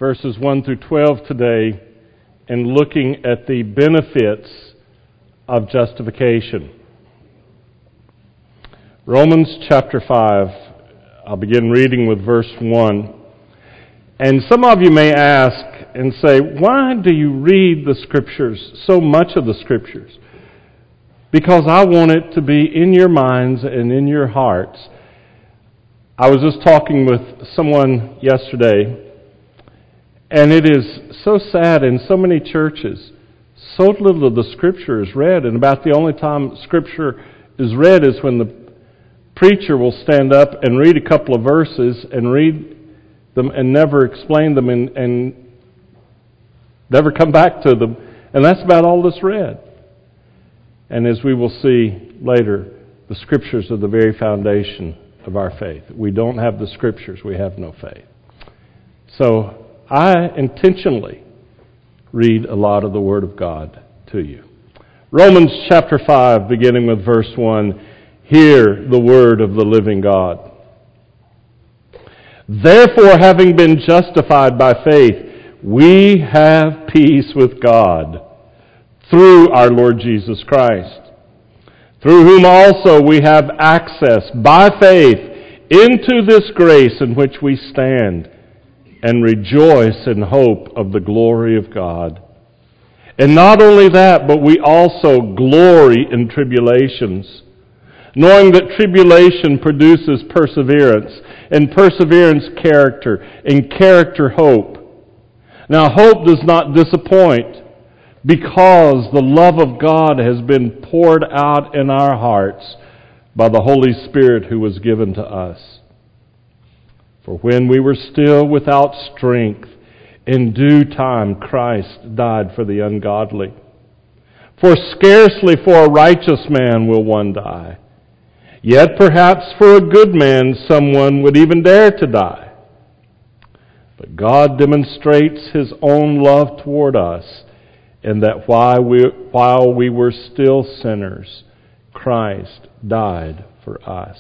verses 1 through 12 today and looking at the benefits of justification. Romans chapter 5, I'll begin reading with verse 1. And some of you may ask and say, why do you read the Scriptures, so much of the Scriptures? Because I want it to be in your minds and in your hearts. I was just talking with someone yesterday, and it is so sad in so many churches, so little of the Scripture is read, and about the only time Scripture is read is when the preacher will stand up and read a couple of verses and read them and never explain them and never come back to them, and that's about all that's read. And as we will see later, the Scriptures are the very foundation of our faith. We don't have the Scriptures, we have no faith. So I intentionally read a lot of the Word of God to you. Romans chapter 5, beginning with verse 1, hear the word of the living God. Therefore, having been justified by faith, we have peace with God through our Lord Jesus Christ, through whom also we have access by faith into this grace in which we stand and rejoice in hope of the glory of God. And not only that, but we also glory in tribulations, knowing that tribulation produces perseverance, and perseverance character, and character hope. Now hope does not disappoint, because the love of God has been poured out in our hearts by the Holy Spirit who was given to us. For when we were still without strength, in due time Christ died for the ungodly. For scarcely for a righteous man will one die, yet perhaps for a good man someone would even dare to die. But God demonstrates His own love toward us, in that while we were still sinners, Christ died for us.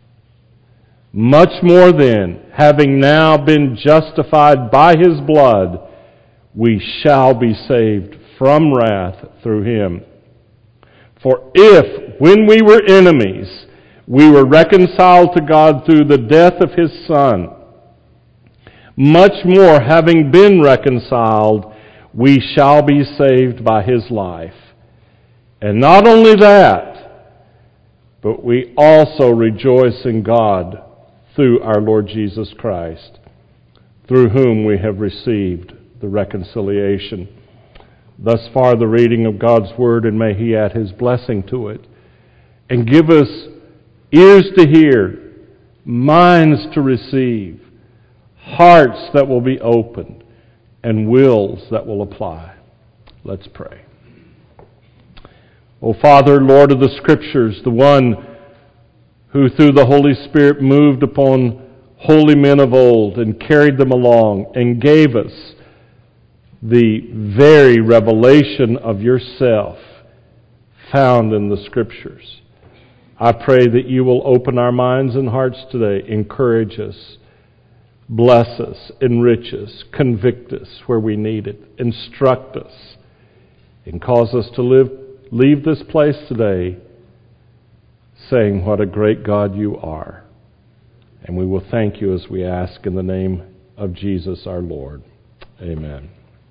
Much more then, having now been justified by His blood, we shall be saved from wrath through Him. For if, when we were enemies, we were reconciled to God through the death of His Son, much more, having been reconciled, we shall be saved by His life. And not only that, but we also rejoice in God through our Lord Jesus Christ, through whom we have received the reconciliation. Thus far the reading of God's Word, and may He add His blessing to it, and give us ears to hear, minds to receive, hearts that will be opened, and wills that will apply. Let's pray. O Father, Lord of the Scriptures, the one who through the Holy Spirit moved upon holy men of old and carried them along and gave us the very revelation of yourself found in the Scriptures. I pray that you will open our minds and hearts today, encourage us, bless us, enrich us, convict us where we need it, instruct us, and cause us to leave this place today saying what a great God you are. And we will thank you as we ask in the name of Jesus our Lord. Amen.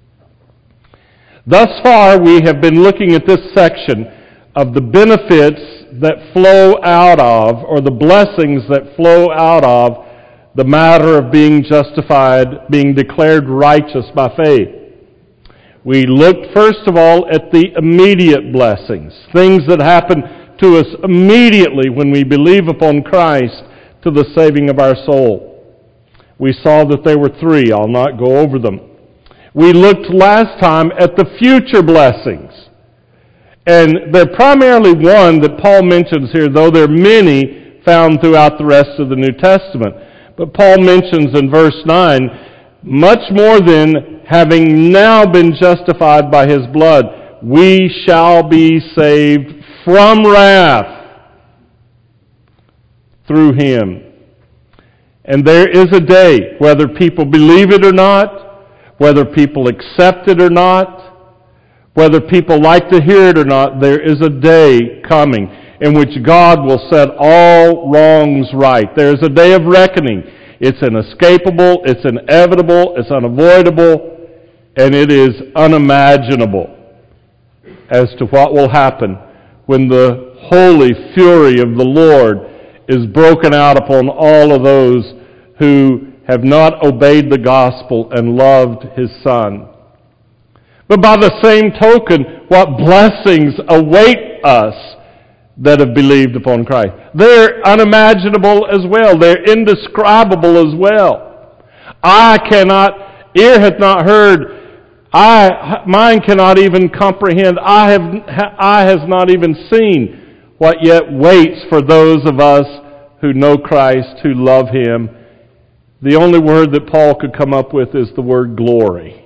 Thus far we have been looking at this section of the benefits that flow out of, or the blessings that flow out of, the matter of being justified, being declared righteous by faith. We looked first of all at the immediate blessings, things that happen to us immediately when we believe upon Christ to the saving of our soul. We saw that there were three. I'll not go over them. We looked last time at the future blessings. And they're primarily one that Paul mentions here, though there are many found throughout the rest of the New Testament. But Paul mentions in verse 9, much more than having now been justified by His blood, we shall be saved from wrath through Him. And there is a day, whether people believe it or not, whether people accept it or not, whether people like to hear it or not, there is a day coming in which God will set all wrongs right. There is a day of reckoning. It's inescapable, it's inevitable, it's unavoidable, and it is unimaginable as to what will happen when the holy fury of the Lord is broken out upon all of those who have not obeyed the gospel and loved His Son. But by the same token, what blessings await us that have believed upon Christ. They're unimaginable as well. They're indescribable as well. Ear hath not heard, mind cannot even comprehend, eye has not even seen what yet waits for those of us who know Christ, who love Him. The only word that Paul could come up with is the word glory.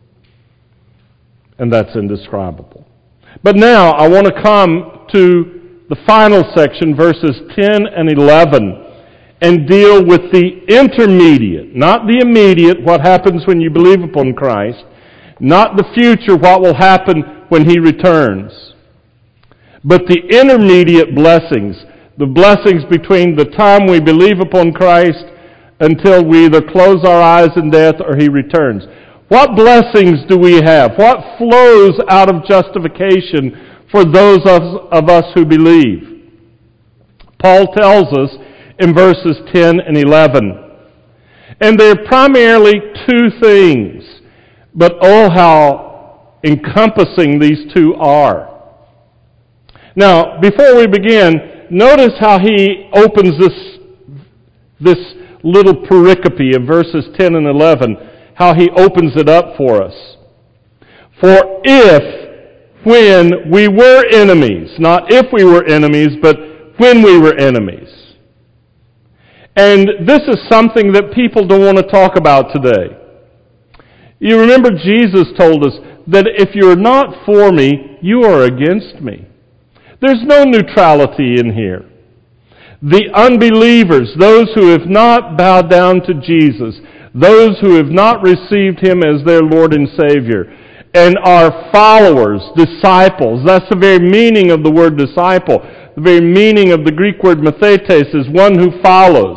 And that's indescribable. But now I want to come to the final section, verses 10 and 11, and deal with the intermediate, not the immediate, what happens when you believe upon Christ, not the future, what will happen when He returns, but the intermediate blessings, the blessings between the time we believe upon Christ until we either close our eyes in death or He returns. What blessings do we have? What flows out of justification for those of us who believe? Paul tells us in verses 10 and 11. And they're primarily two things, but oh how encompassing these two are. Now, before we begin, notice how he opens this little pericope of verses 10 and 11, how he opens it up for us. For when we were enemies, not if we were enemies, but when we were enemies. And this is something that people don't want to talk about today. You remember Jesus told us that if you're not for me, you are against me. There's no neutrality in here. The unbelievers, those who have not bowed down to Jesus, those who have not received Him as their Lord and Savior, and are followers, disciples. That's the very meaning of the word disciple. The very meaning of the Greek word mathetes is one who follows.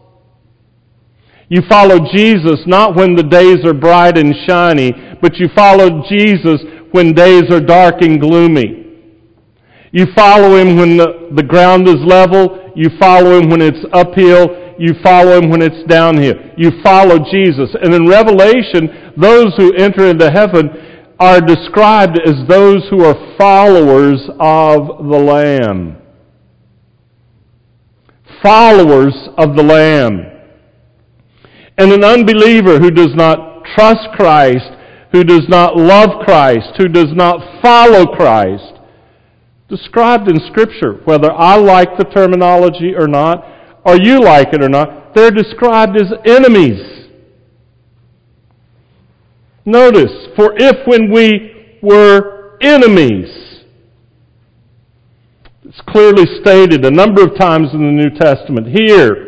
You follow Jesus not when the days are bright and shiny, but you follow Jesus when days are dark and gloomy. You follow Him when the ground is level. You follow Him when it's uphill. You follow Him when it's downhill. You follow Jesus. And in Revelation, those who enter into heaven are described as those who are followers of the Lamb. Followers of the Lamb. And an unbeliever who does not trust Christ, who does not love Christ, who does not follow Christ, described in Scripture, whether I like the terminology or not, or you like it or not, they're described as enemies. Notice, for if when we were enemies, it's clearly stated a number of times in the New Testament. Here,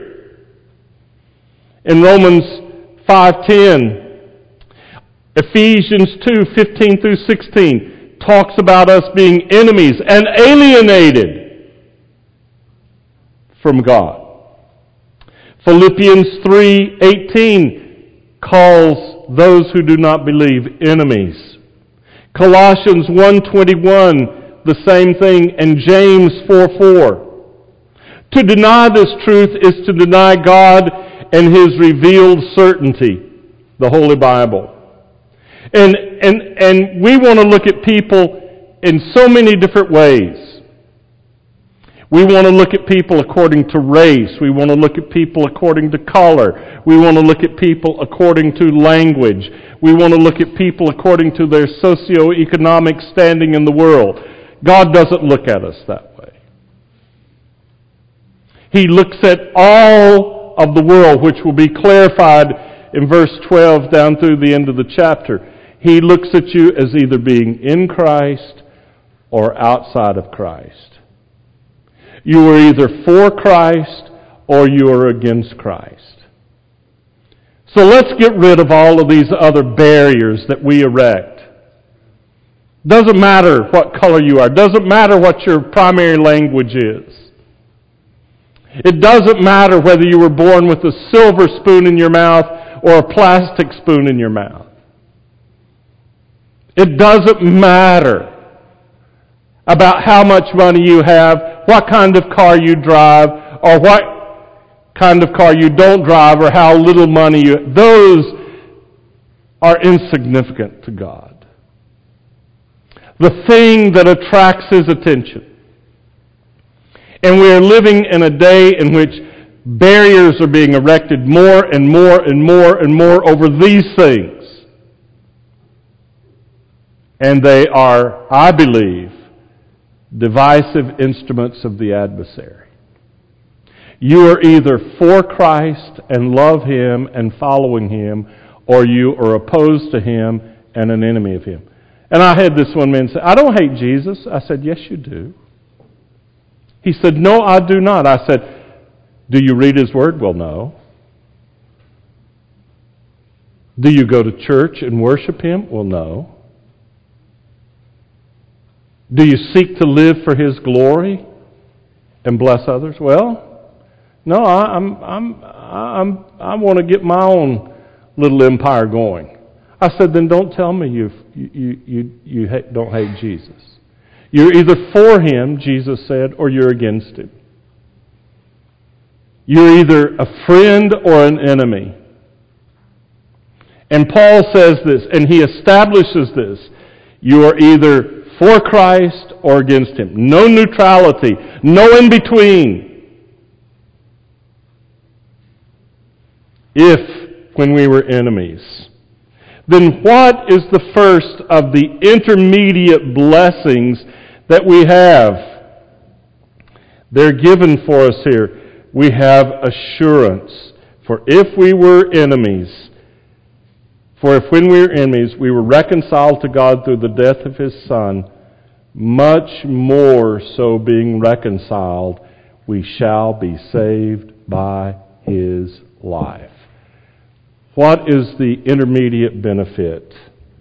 in Romans 5:10, Ephesians 2:15 through 16, talks about us being enemies and alienated from God. Philippians 3:18 calls those who do not believe enemies. Colossians 1:21, the same thing, and James 4:4. To deny this truth is to deny God and His revealed certainty, the Holy Bible. And we want to look at people in so many different ways. We want to look at people according to race. We want to look at people according to color. We want to look at people according to language. We want to look at people according to their socioeconomic standing in the world. God doesn't look at us that way. He looks at all of the world, which will be clarified in verse 12 down through the end of the chapter. He looks at you as either being in Christ or outside of Christ. You are either for Christ or you are against Christ. So let's get rid of all of these other barriers that we erect. Doesn't matter what color you are. Doesn't matter what your primary language is. It doesn't matter whether you were born with a silver spoon in your mouth or a plastic spoon in your mouth. It doesn't matter about how much money you have, what kind of car you drive, or what kind of car you don't drive, or how little money you have. Those are insignificant to God. The thing that attracts His attention. And we are living in a day in which barriers are being erected more and more and more and more over these things. And they are, I believe, divisive instruments of the adversary. You are either for Christ and love Him and following Him, or you are opposed to Him and an enemy of Him. And I had this one man say, I don't hate Jesus. I said, yes, you do. He said, no, I do not. I said, do you read His Word? Well, no. Do you go to church and worship Him? Well, no. Do you seek to live for His glory and bless others? Well, no, I want to get my own little empire going. I said, then don't tell me you don't hate Jesus. You're either for Him, Jesus said, or you're against Him. You're either a friend or an enemy. And Paul says this, and he establishes this. You are either for Christ or against Him. No neutrality. No in between. If, when we were enemies. Then what is the first of the intermediate blessings that we have? They're given for us here. We have assurance. For if we were enemies, for if when we were enemies, we were reconciled to God through the death of His Son, much more so being reconciled, we shall be saved by His life. What is the intermediate benefit?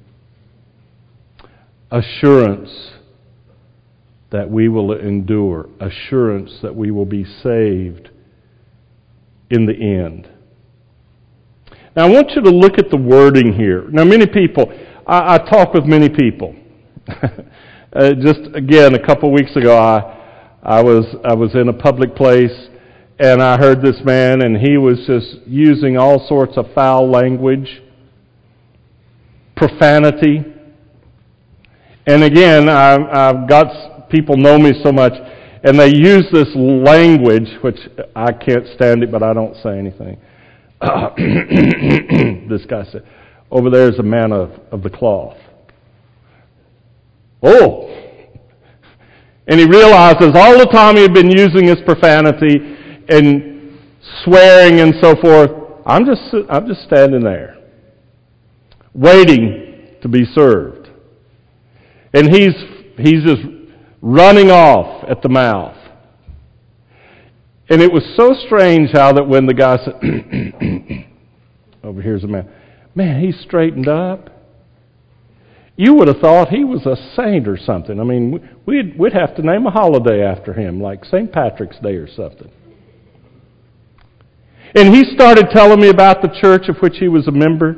Assurance that we will endure. Assurance that we will be saved in the end. Now I want you to look at the wording here. Now many people, I talk with many people. Just again, a couple weeks ago, I was in a public place, and I heard this man, and he was just using all sorts of foul language, profanity. And again, I've got people know me so much, and they use this language, which I can't stand it, but I don't say anything. This guy said, over there is a man of the cloth. Oh! And he realizes all the time he had been using his profanity and swearing and so forth, I'm just standing there, waiting to be served. And he's just running off at the mouth. And it was so strange how that when the guy said, over here's a man, he's straightened up. You would have thought he was a saint or something. I mean, we'd have to name a holiday after him, like St. Patrick's Day or something. And he started telling me about the church of which he was a member.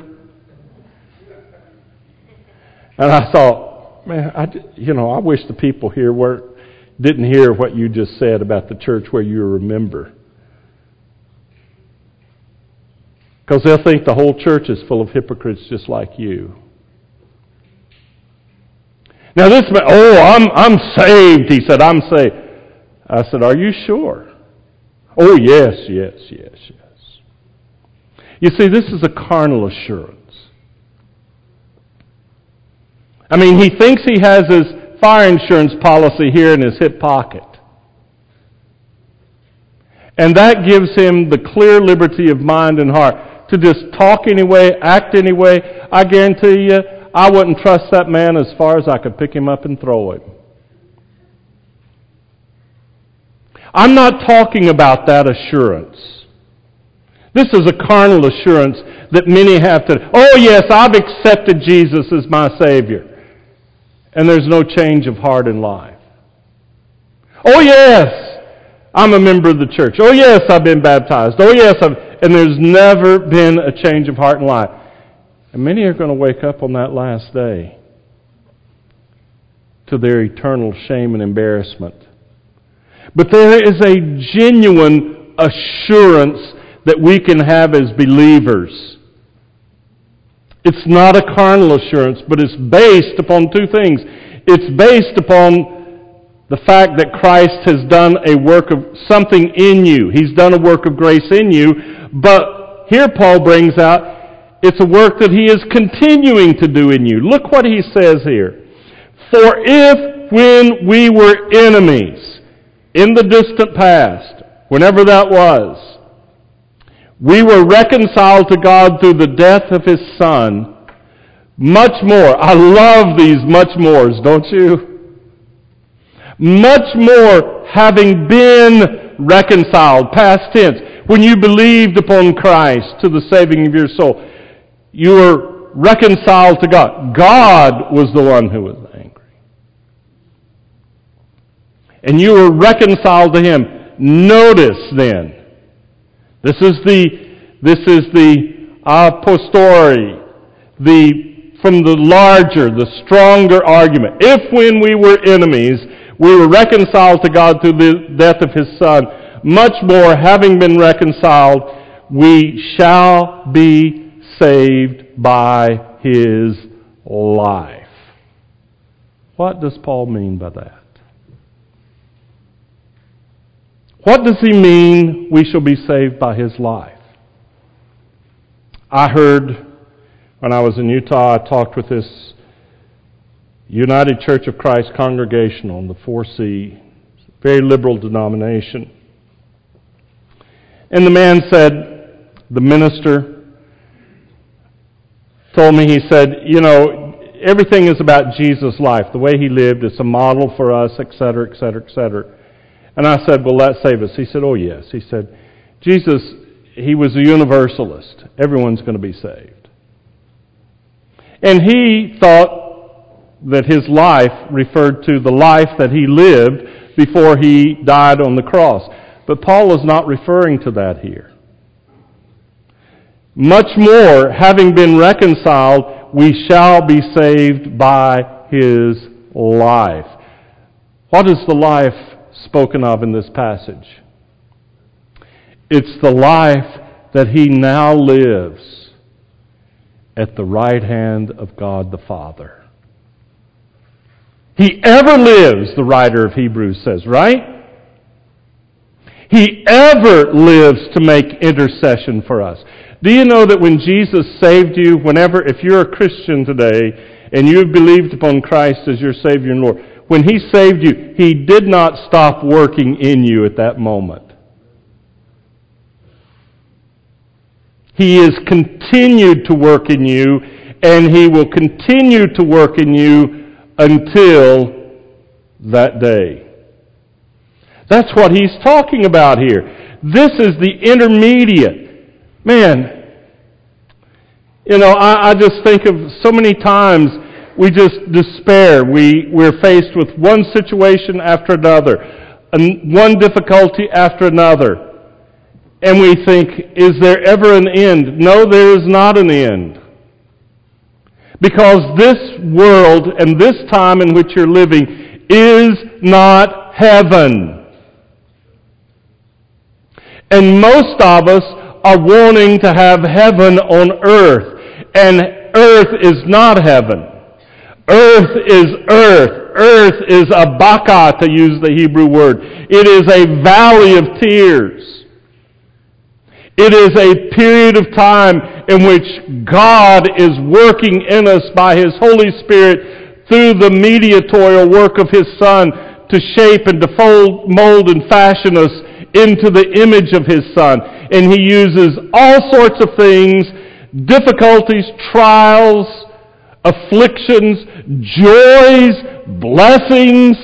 And I thought, man, I wish the people here didn't hear what you just said about the church where you're a member. Because they'll think the whole church is full of hypocrites just like you. Now this man, I'm saved. He said, I'm saved. I said, are you sure? Oh, yes. You see, this is a carnal assurance. I mean, he thinks he has his fire insurance policy here in his hip pocket. And that gives him the clear liberty of mind and heart to just talk anyway, act anyway. I guarantee you, I wouldn't trust that man as far as I could pick him up and throw him. I'm not talking about that assurance. This is a carnal assurance that many have to, oh yes, I've accepted Jesus as my Savior. And there's no change of heart in life. Oh yes, I'm a member of the church. Oh yes, I've been baptized. Oh yes, and there's never been a change of heart in life. And many are going to wake up on that last day to their eternal shame and embarrassment. But there is a genuine assurance that we can have as believers. It's not a carnal assurance, but it's based upon two things. It's based upon the fact that Christ has done a work of something in you. He's done a work of grace in you. But here Paul brings out, it's a work that he is continuing to do in you. Look what he says here. For if when we were enemies, in the distant past, whenever that was, we were reconciled to God through the death of His Son, much more, I love these much mores, don't you? Much more, having been reconciled, past tense, when you believed upon Christ to the saving of your soul, you were reconciled to God. God was the one who was angry. And you were reconciled to Him. Notice then, this is the apostori, from the larger, the stronger argument. If when we were enemies, we were reconciled to God through the death of His Son, much more, having been reconciled, we shall be saved by His life. What does Paul mean by that? What does he mean we shall be saved by His life? I heard when I was in Utah, I talked with this United Church of Christ Congregational in the 4C, very liberal denomination. And the man said, the minister told me, he said, you know, everything is about Jesus' life. The way He lived is a model for us, etc., etc., etc. And I said, will that save us? He said, oh yes. He said, Jesus, He was a universalist. Everyone's going to be saved. And he thought that His life referred to the life that He lived before He died on the cross. But Paul is not referring to that here. Much more, having been reconciled, we shall be saved by His life. What is the life spoken of in this passage? It's the life that He now lives at the right hand of God the Father. He ever lives, the writer of Hebrews says, right? He ever lives to make intercession for us. Do you know that when Jesus saved you, if you're a Christian today and you have believed upon Christ as your Savior and Lord, when He saved you, He did not stop working in you at that moment. He has continued to work in you, and He will continue to work in you until that day. That's what he's talking about here. This is the intermediate. Man, you know, I just think of so many times we just despair. We're faced with one situation after another, and one difficulty after another. And we think, is there ever an end? No, there is not an end. Because this world and this time in which you're living is not heaven. And most of us are wanting to have heaven on earth. And earth is not heaven. Earth is earth. Earth is a baka, to use the Hebrew word. It is a valley of tears. It is a period of time in which God is working in us by His Holy Spirit through the mediatorial work of His Son to shape and to mold and fashion us into the image of His Son. And He uses all sorts of things, difficulties, trials, afflictions, joys, blessings,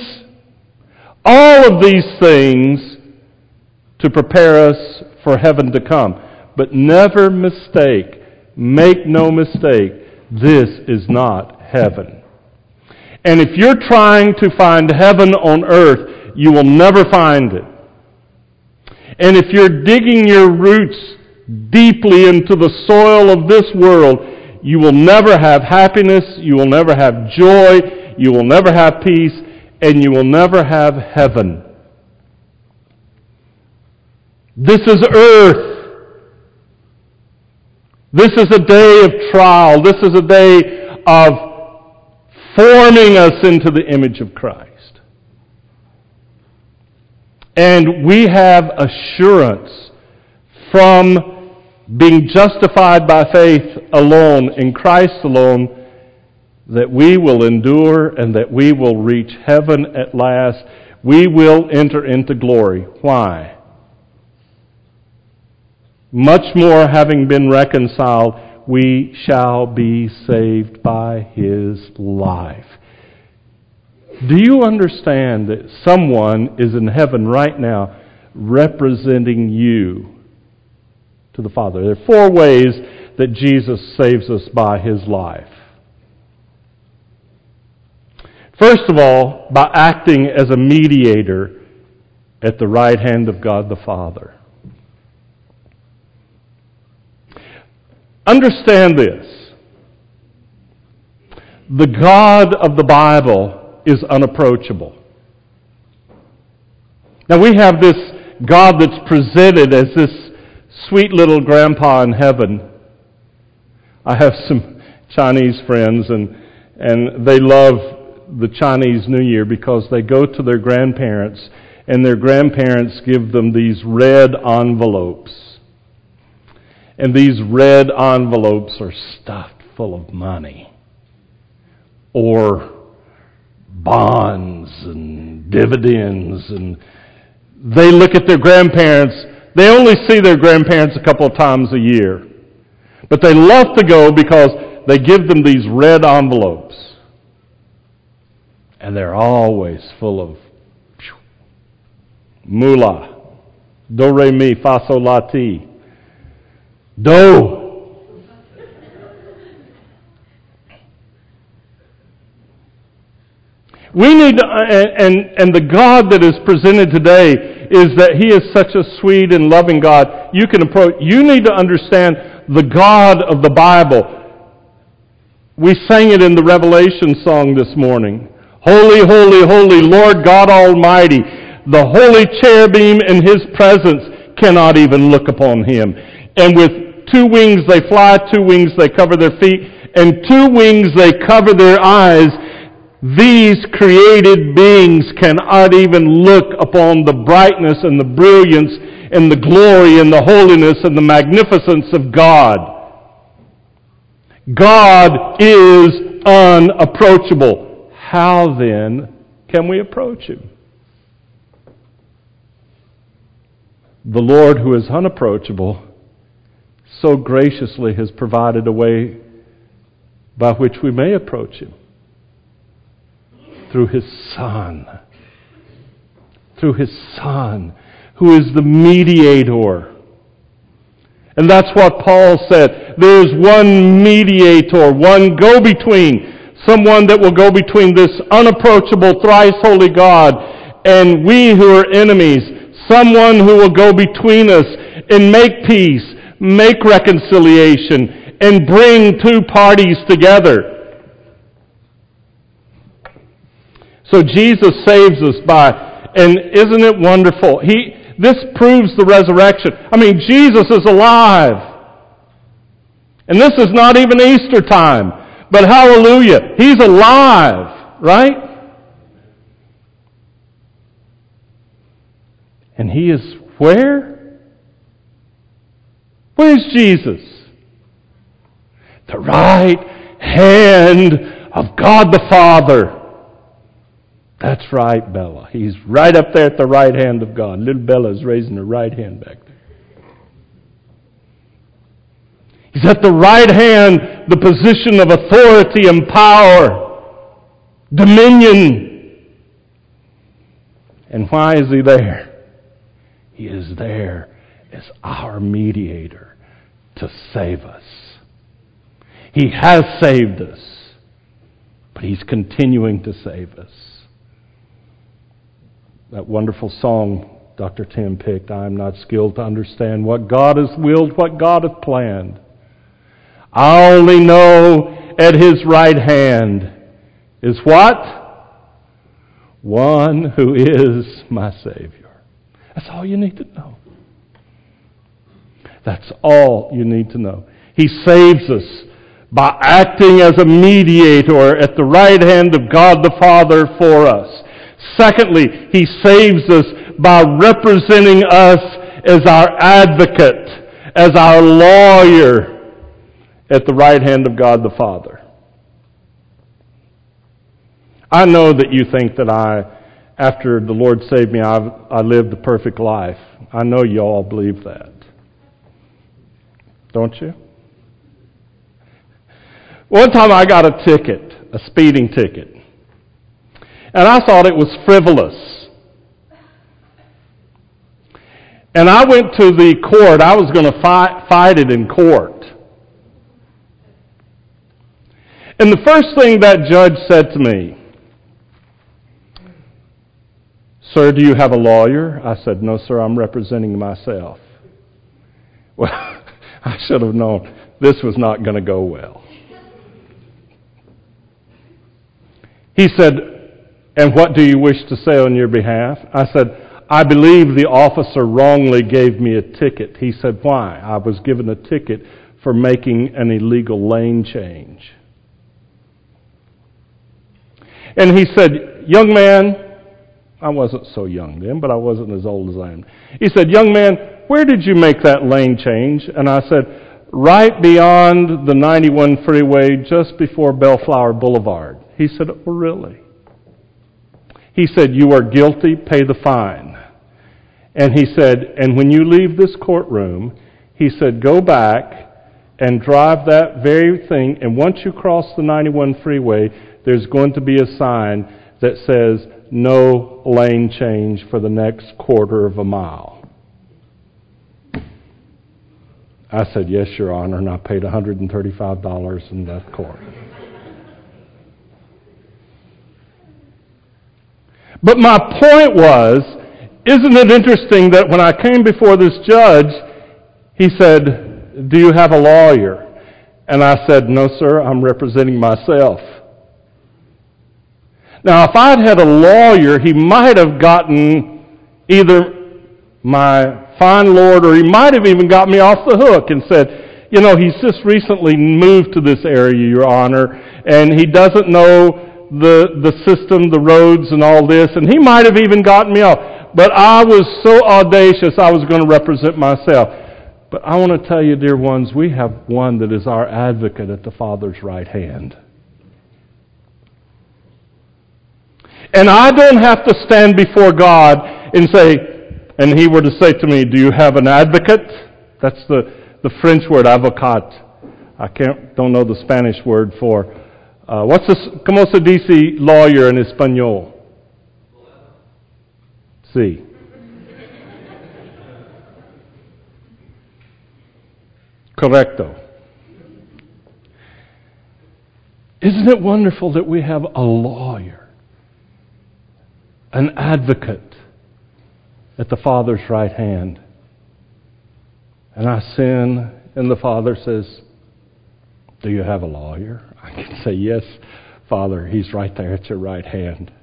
all of these things to prepare us for heaven to come. But never make no mistake, this is not heaven. And if you're trying to find heaven on earth, you will never find it. And if you're digging your roots deeply into the soil of this world, you will never have happiness, you will never have joy, you will never have peace, and you will never have heaven. This is earth. This is a day of trial. This is a day of forming us into the image of Christ. And we have assurance from being justified by faith alone, in Christ alone, that we will endure and that we will reach heaven at last. We will enter into glory. Why? Much more, having been reconciled, we shall be saved by His life. Do you understand that someone is in heaven right now representing you to the Father? There are 4 ways that Jesus saves us by His life. First of all, by acting as a mediator at the right hand of God the Father. Understand this. The God of the Bible is unapproachable. Now we have this God that's presented as this sweet little grandpa in heaven. I have some Chinese friends and they love the Chinese New Year because they go to their grandparents and their grandparents give them these red envelopes. And these red envelopes are stuffed full of money or bonds and dividends. And they look at their grandparents. They only see their grandparents a couple of times a year. But they love to go because they give them these red envelopes. And they're always full of moolah, do, re, mi, fa, sol, la, ti. Do. We need to, and the God that is presented today is that He is such a sweet and loving God. You need to understand the God of the Bible. We sang it in the Revelation song this morning. Holy, holy, holy, Lord God Almighty. The holy cherubim in His presence cannot even look upon Him. And with 2 wings they fly, 2 wings they cover their feet, and 2 wings they cover their eyes. These created beings cannot even look upon the brightness and the brilliance and the glory and the holiness and the magnificence of God. God is unapproachable. How then can we approach Him? The Lord, who is unapproachable, so graciously has provided a way by which we may approach Him. Through His Son. Through His Son, who is the mediator. And that's what Paul said. There is one mediator, one go-between, someone that will go between this unapproachable, thrice holy God and we who are enemies, someone who will go between us and make peace, make reconciliation, and bring 2 parties together. So Jesus saves us by, and isn't it wonderful? This proves the resurrection. I mean, Jesus is alive. And this is not even Easter time. But hallelujah, He's alive, right? And He is where? Where's Jesus? The right hand of God the Father. That's right, Bella. He's right up there at the right hand of God. Little Bella's raising her right hand back there. He's at the right hand, the position of authority and power, dominion. And why is He there? He is there as our mediator, to save us. He has saved us, but He's continuing to save us. That wonderful song Dr. Tim picked, I am not skilled to understand what God has willed, what God hath planned. I only know at His right hand is what? One who is my Savior. That's all you need to know. That's all you need to know. He saves us by acting as a mediator at the right hand of God the Father for us. Secondly, He saves us by representing us as our advocate, as our lawyer at the right hand of God the Father. I know that you think that after the Lord saved me, I lived a perfect life. I know you all believe that. Don't you? One time I got a ticket, a speeding ticket, and I thought it was frivolous. And I went to the court. I was going to fight it in court. And the first thing that judge said to me, "Sir, do you have a lawyer?" I said, "No, sir, I'm representing myself." Well, I should have known this was not going to go well. He said, "And what do you wish to say on your behalf?" I said, "I believe the officer wrongly gave me a ticket." He said, "Why?" I was given a ticket for making an illegal lane change. And he said, "Young man," I wasn't so young then, but I wasn't as old as I am. He said, "Young man, where did you make that lane change?" And I said, "Right beyond the 91 freeway, just before Bellflower Boulevard." He said, "Oh, really?" He said, "You are guilty, pay the fine." And he said, "And when you leave this courtroom," he said, "go back and drive that very thing, and once you cross the 91 freeway, there's going to be a sign that says, 'No lane change for the next quarter of a mile.'" I said, "Yes, Your Honor," and I paid $135 in that court. But my point was, isn't it interesting that when I came before this judge, he said, "Do you have a lawyer?" And I said, "No, sir, I'm representing myself." Now, if I'd had a lawyer, he might have gotten either my fine lord, or he might have even got me off the hook and said, "You know, he's just recently moved to this area, Your Honor, and he doesn't know the system, the roads, and all this," and he might have even gotten me off. But I was so audacious, I was going to represent myself. But I want to tell you, dear ones, we have one that is our advocate at the Father's right hand. And I don't have to stand before God and say, and He were to say to me, "Do you have an advocate?" That's the French word, avocat. I don't know the Spanish word for. ¿Cómo se dice lawyer en español? Sí. Correcto. Isn't it wonderful that we have a lawyer, an advocate at the Father's right hand? And I sin, and the Father says, "Do you have a lawyer?" I can say, "Yes, Father, he's right there at your right hand."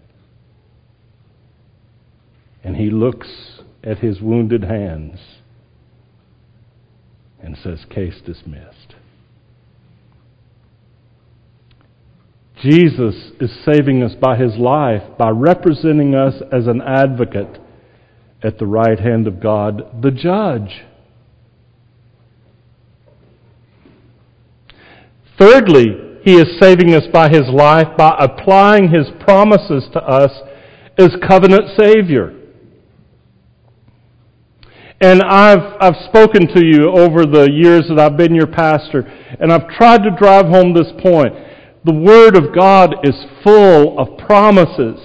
And He looks at His wounded hands and says, "Case dismissed." Jesus is saving us by His life, by representing us as an advocate at the right hand of God, the judge. Thirdly, He is saving us by His life, by applying His promises to us as covenant Savior. And I've spoken to you over the years that I've been your pastor, and I've tried to drive home this point. The Word of God is full of promises.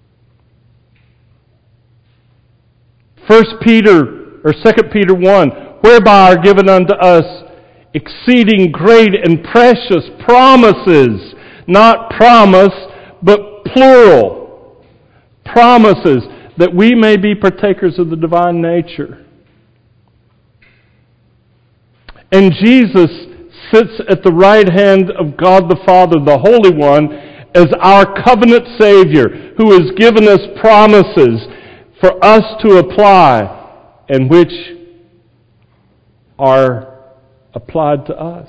1 Peter or 2 Peter 1, whereby are given unto us exceeding great and precious promises. Not promise, but plural. Promises, that we may be partakers of the divine nature. And Jesus sits at the right hand of God the Father, the Holy One, as our covenant Savior, who has given us promises for us to apply, and which are applied to us.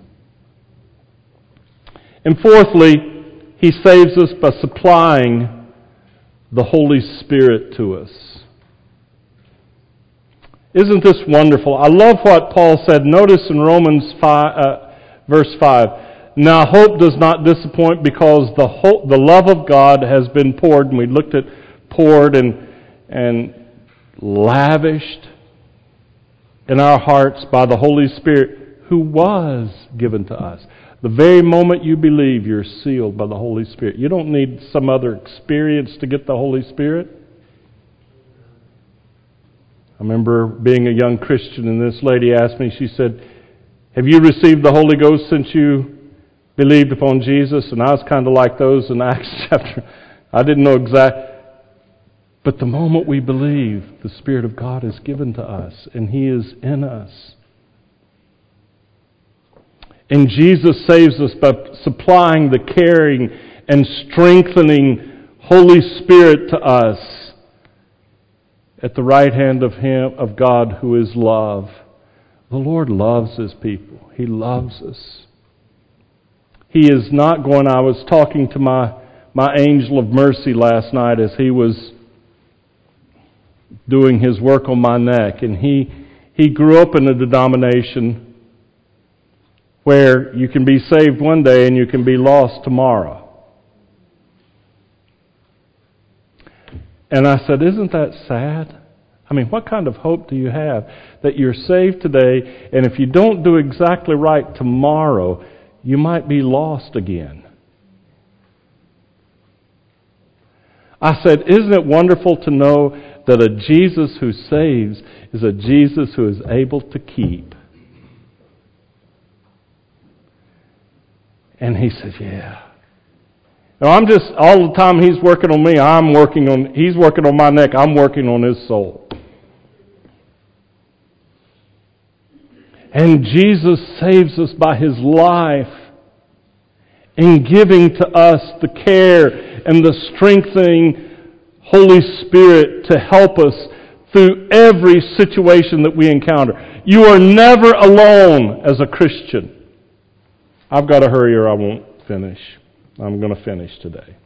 And fourthly, He saves us by supplying the Holy Spirit to us. Isn't this wonderful? I love what Paul said. Notice in Romans 5, verse 5, now hope does not disappoint, because the love of God has been poured, and we looked at poured and lavished in our hearts by the Holy Spirit, who was given to us. The very moment you believe, you're sealed by the Holy Spirit. You don't need some other experience to get the Holy Spirit. I remember being a young Christian, and this lady asked me, she said, have you received the Holy Ghost since you believed upon Jesus? And I was kind of like those in Acts chapter. I didn't know exactly. But the moment we believe, the Spirit of God is given to us, and He is in us. And Jesus saves us by supplying the caring and strengthening Holy Spirit to us at the right hand of Him, of God, who is love. The Lord loves His people. He loves us. He is not going... I was talking to my angel of mercy last night as he was doing his work on my neck. And he grew up in a denomination where you can be saved one day and you can be lost tomorrow. And I said, isn't that sad? I mean, what kind of hope do you have that you're saved today, and if you don't do exactly right tomorrow, you might be lost again? I said, isn't it wonderful to know that a Jesus who saves is a Jesus who is able to keep? And he said, yeah. Now I'm just, all the time he's working on me, he's working on my neck, I'm working on his soul. And Jesus saves us by His life in giving to us the care and the strengthening Holy Spirit to help us through every situation that we encounter. You are never alone as a Christian. I've got to hurry or I won't finish. I'm going to finish today.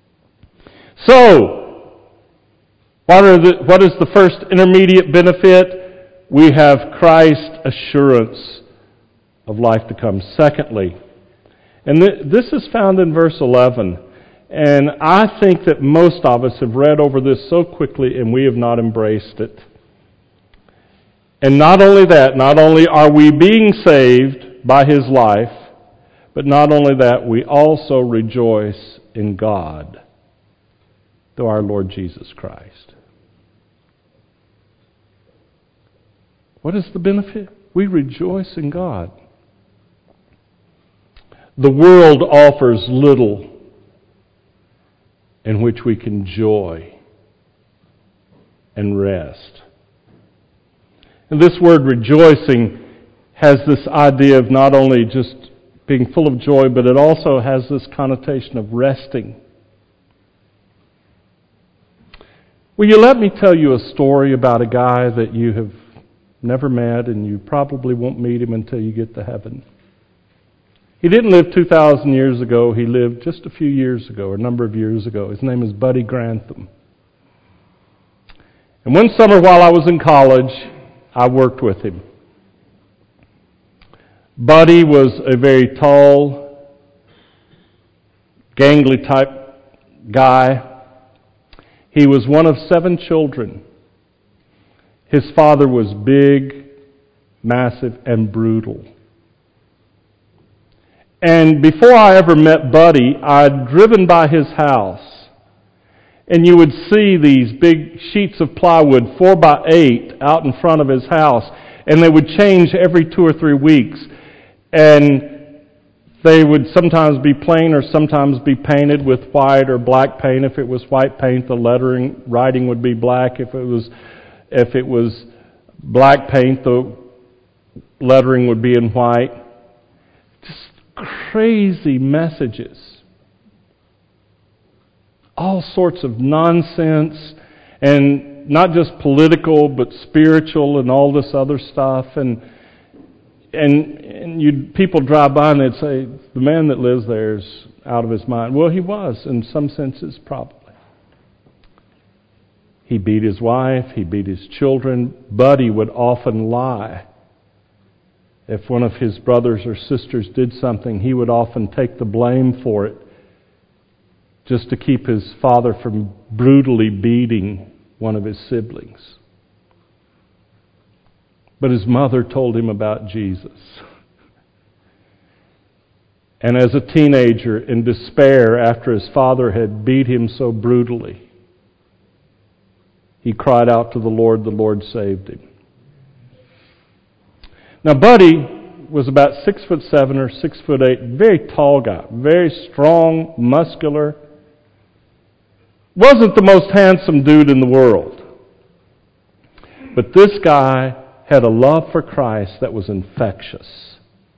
So, what is the first intermediate benefit? We have Christ's assurance of life to come. Secondly, and this is found in verse 11, and I think that most of us have read over this so quickly and we have not embraced it. And not only that, not only are we being saved by His life, but not only that, we also rejoice in God through our Lord Jesus Christ. What is the benefit? We rejoice in God. The world offers little in which we can joy and rest. And this word rejoicing has this idea of not only just being full of joy, but it also has this connotation of resting. Will you let me tell you a story about a guy that you have never met, and you probably won't meet him until you get to heaven? He didn't live 2,000 years ago. He lived just a few years ago, or a number of years ago. His name is Buddy Grantham. And one summer while I was in college, I worked with him. Buddy was a very tall, gangly type guy. He was one of 7 children. His father was big, massive, and brutal. And before I ever met Buddy, I'd driven by his house. And you would see these big sheets of plywood, 4x8, out in front of his house. And they would change every 2 or 3 weeks. And they would sometimes be plain or sometimes be painted with white or black paint. If it was white paint, the writing would be black. If it was black paint, the lettering would be in white. Just crazy messages. All sorts of nonsense, and not just political, but spiritual and all this other stuff. And people drive by and they'd say, the man that lives there is out of his mind. Well, he was, in some senses, probably. He beat his wife, he beat his children. Buddy would often lie. If one of his brothers or sisters did something, he would often take the blame for it, just to keep his father from brutally beating one of his siblings. But his mother told him about Jesus. And as a teenager, in despair after his father had beat him so brutally, he cried out to the Lord saved him. Now Buddy was about 6'7" or 6'8", very tall guy, very strong, muscular. Wasn't the most handsome dude in the world. But this guy had a love for Christ that was infectious.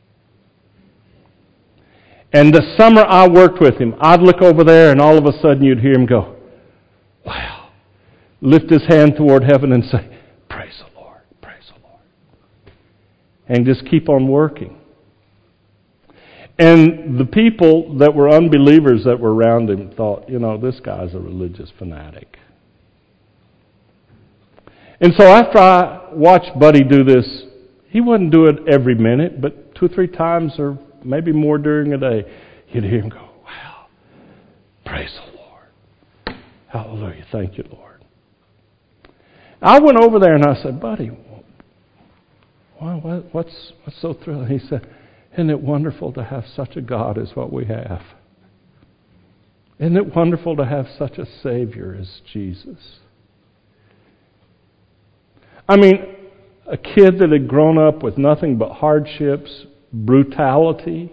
And the summer I worked with him, I'd look over there and all of a sudden you'd hear him go, wow. Lift his hand toward heaven and say, praise the Lord, praise the Lord. And just keep on working. And the people that were unbelievers that were around him thought, this guy's a religious fanatic. And so after I watched Buddy do this, he wouldn't do it every minute, but 2 or 3 times or maybe more during a day, you'd hear him go, wow, praise the Lord. Hallelujah, thank you, Lord. I went over there and I said, Buddy, what's so thrilling? He said, isn't it wonderful to have such a God as what we have? Isn't it wonderful to have such a Savior as Jesus? I mean, a kid that had grown up with nothing but hardships, brutality,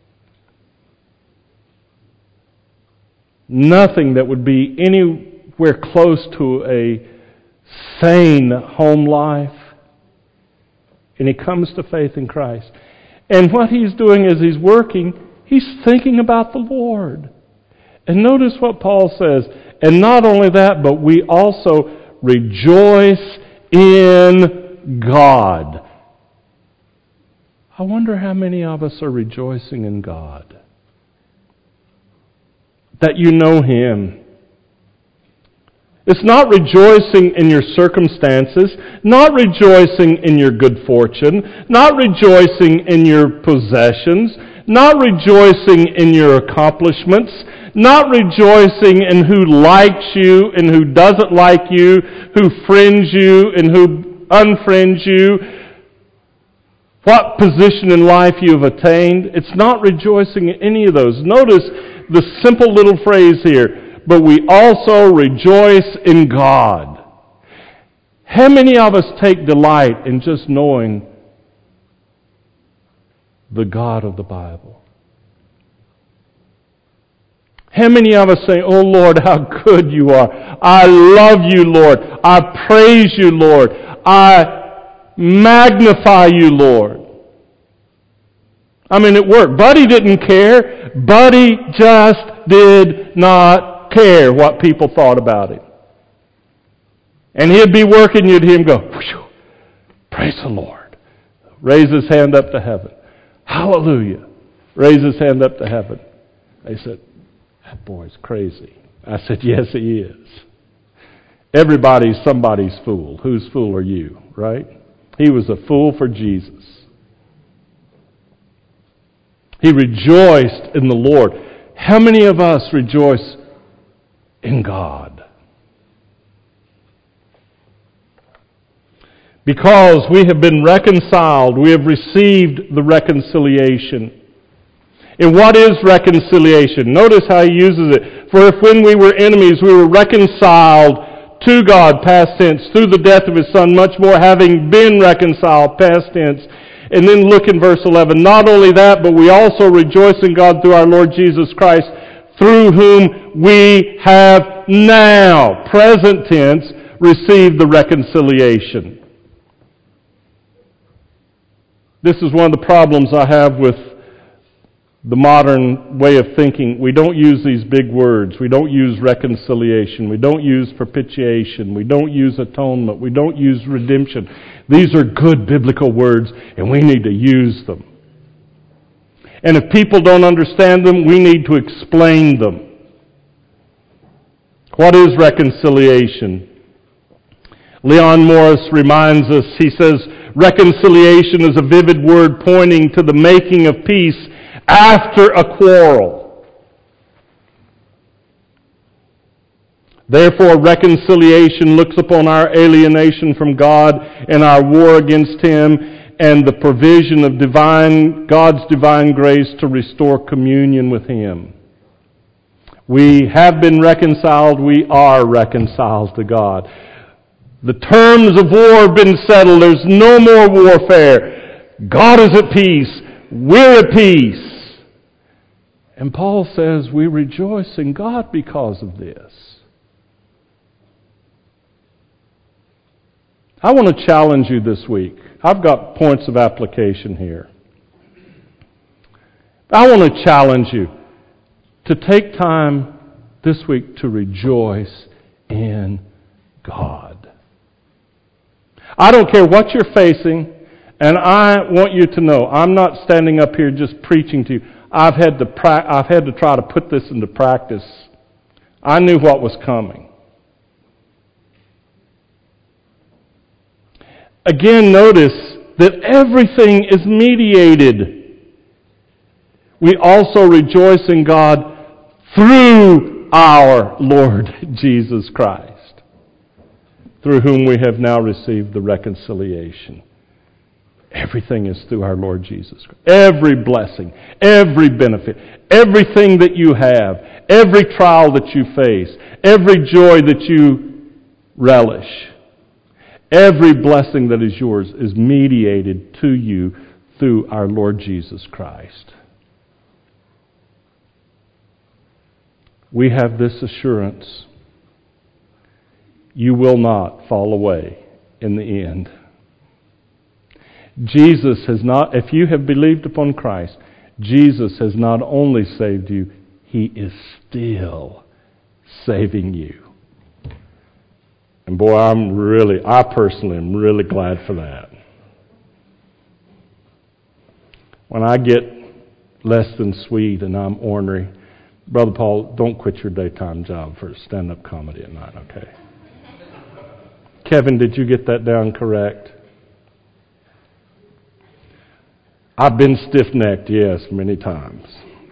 nothing that would be anywhere close to a sane home life, and he comes to faith in Christ. And what he's doing as he's working, he's thinking about the Lord. And notice what Paul says. And not only that, but we also rejoice in God. I wonder how many of us are rejoicing in God. That you know Him. It's not rejoicing in your circumstances, not rejoicing in your good fortune, not rejoicing in your possessions, not rejoicing in your accomplishments, not rejoicing in who likes you and who doesn't like you, who friends you and who unfriends you, what position in life you have attained. It's not rejoicing in any of those. Notice the simple little phrase here, but we also rejoice in God. How many of us take delight in just knowing the God of the Bible? How many of us say, oh Lord, how good you are. I love you, Lord. I praise you, Lord. I magnify you, Lord. I mean, it worked. Buddy didn't care. Buddy just did not care what people thought about him. And he'd be working, you'd hear him go, whew, praise the Lord. Raise his hand up to heaven. Hallelujah. Raise his hand up to heaven. They said, that boy's crazy. I said, yes, he is. Everybody's somebody's fool. Whose fool are you, right? He was a fool for Jesus. He rejoiced in the Lord. How many of us rejoice in God? Because we have been reconciled, we have received the reconciliation. And what is reconciliation? Notice how he uses it. For if when we were enemies, we were reconciled to God, past tense, through the death of His Son, much more having been reconciled, past tense. And then look in verse 11. Not only that, but we also rejoice in God through our Lord Jesus Christ, through whom we have now, present tense, received the reconciliation. This is one of the problems I have with the modern way of thinking. We don't use these big words. We don't use reconciliation. We don't use propitiation. We don't use atonement. We don't use redemption. These are good biblical words, and we need to use them. And if people don't understand them, we need to explain them. What is reconciliation? Leon Morris reminds us, he says, reconciliation is a vivid word pointing to the making of peace after a quarrel. Therefore, reconciliation looks upon our alienation from God and our war against Him and the provision of God's divine grace to restore communion with Him. We have been reconciled. We are reconciled to God. The terms of war have been settled. There's no more warfare. God is at peace. We're at peace. And Paul says we rejoice in God because of this. I want to challenge you this week. I've got points of application here. I want to challenge you to take time this week to rejoice in God. I don't care what you're facing, and I want you to know, I'm not standing up here just preaching to you. I've had to try to put this into practice. I knew what was coming. Again, notice that everything is mediated. We also rejoice in God through our Lord Jesus Christ, through whom we have now received the reconciliation. Everything is through our Lord Jesus Christ. Every blessing, every benefit, everything that you have, every trial that you face, every joy that you relish, every blessing that is yours is mediated to you through our Lord Jesus Christ. We have this assurance. You will not fall away in the end. Jesus has not, if you have believed upon Christ, Jesus has not only saved you, He is still saving you. And boy, I personally am really glad for that. When I get less than sweet and I'm ornery, Brother Paul, don't quit your daytime job for stand-up comedy at night, okay? Kevin, did you get that down correct? I've been stiff-necked, yes, many times.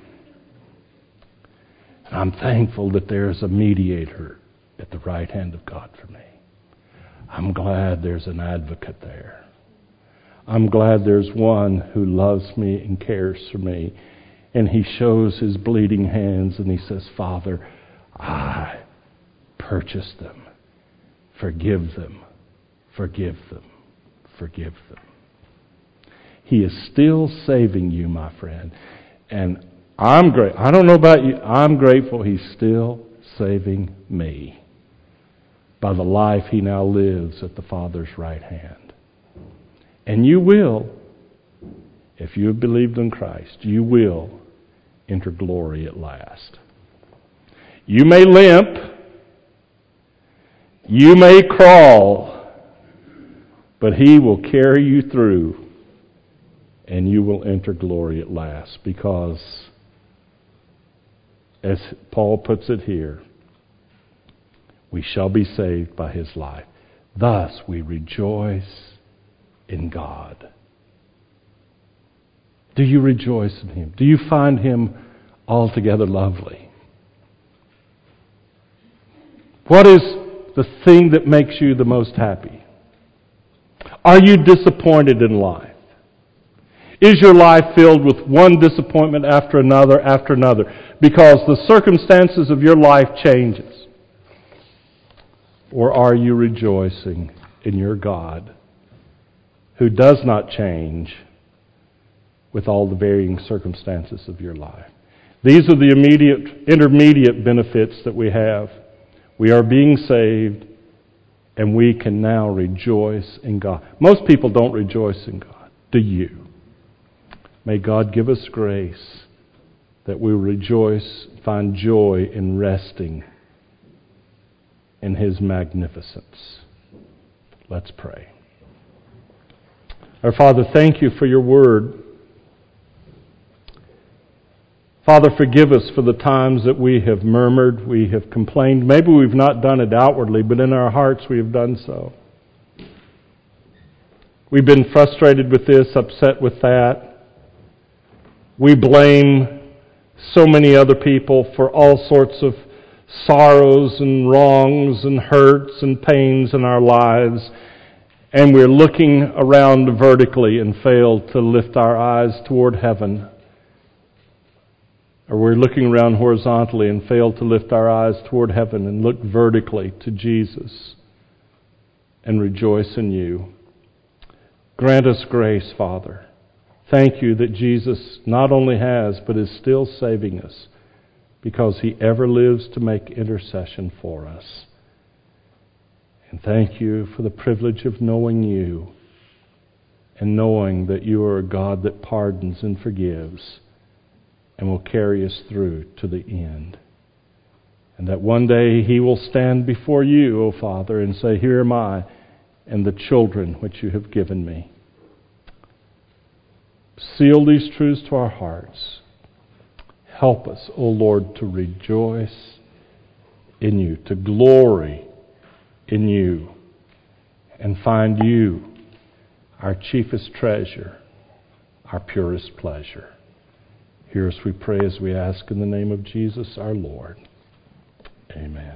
And I'm thankful that there's a mediator at the right hand of God for me. I'm glad there's an advocate there. I'm glad there's one who loves me and cares for me. And He shows His bleeding hands and He says, Father, I purchased them. Forgive them. Forgive them. Forgive them. He is still saving you, my friend. And I'm great. I don't know about you. I'm grateful He's still saving me by the life He now lives at the Father's right hand. And you will, if you have believed in Christ, you will enter glory at last. You may limp. You may crawl. But He will carry you through. And you will enter glory at last, because, as Paul puts it here, we shall be saved by His life. Thus we rejoice in God. Do you rejoice in Him? Do you find Him altogether lovely? What is the thing that makes you the most happy? Are you disappointed in life? Is your life filled with one disappointment after another, because the circumstances of your life changes? Or are you rejoicing in your God, who does not change with all the varying circumstances of your life? These are the intermediate benefits that we have. We are being saved, and we can now rejoice in God. Most people don't rejoice in God. Do you? May God give us grace that we rejoice, find joy in resting in His magnificence. Let's pray. Our Father, thank you for your word. Father, forgive us for the times that we have murmured, we have complained. Maybe we've not done it outwardly, but in our hearts we have done so. We've been frustrated with this, upset with that. We blame so many other people for all sorts of sorrows and wrongs and hurts and pains in our lives. And we're looking around vertically and fail to lift our eyes toward heaven. Or we're looking around horizontally and fail to lift our eyes toward heaven and look vertically to Jesus and rejoice in you. Grant us grace, Father. Thank you that Jesus not only has, but is still saving us because He ever lives to make intercession for us. And thank you for the privilege of knowing you and knowing that you are a God that pardons and forgives and will carry us through to the end. And that one day He will stand before you, O Father, and say, "Here am I and the children which you have given me." Seal these truths to our hearts. Help us, O Lord, to rejoice in you, to glory in you, and find you our chiefest treasure, our purest pleasure. Hear us, we pray, as we ask in the name of Jesus our Lord. Amen.